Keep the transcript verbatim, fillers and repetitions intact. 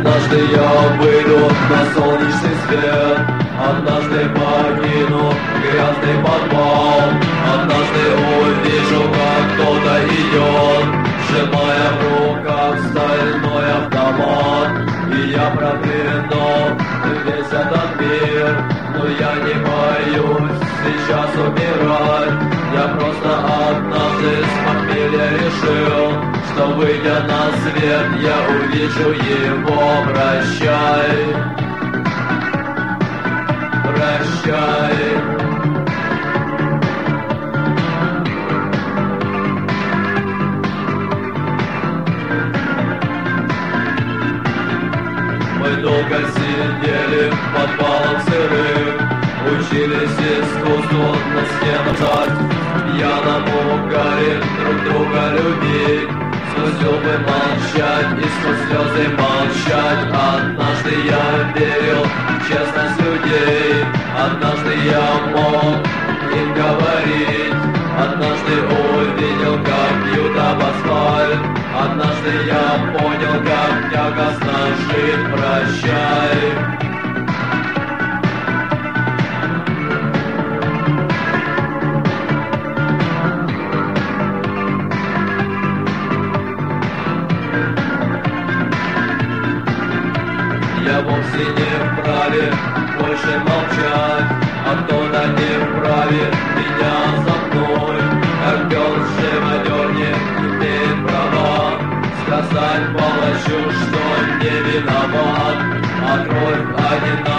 Однажды я выйду на солнечный свет, однажды покину грязный подвал, однажды увижу, как кто-то идет, сжимая в руках стальной автомат. И я проклянул весь этот мир, но я не боюсь сейчас умирать. Я просто однажды с похмелья решил, что выйдя на свет, я увижу его. Прощай, прощай. Мы долго сидели в подвалах сырых, учились искусству на стенах, пьяному угаре друг друга любить. Сквозь зубы молчать и сквозь слезы молчать. Однажды я верил в честность людей, однажды я мог им говорить, однажды увидел, как бьют об асфальт, однажды я понял, как тягостно жить. Прощай. Я вовсе не вправе больше молчать, а кто-то не вправе меня замкнуть. Как пес в живодерне имеет права сказать палачу, что не виноват, а кровь одинаковая.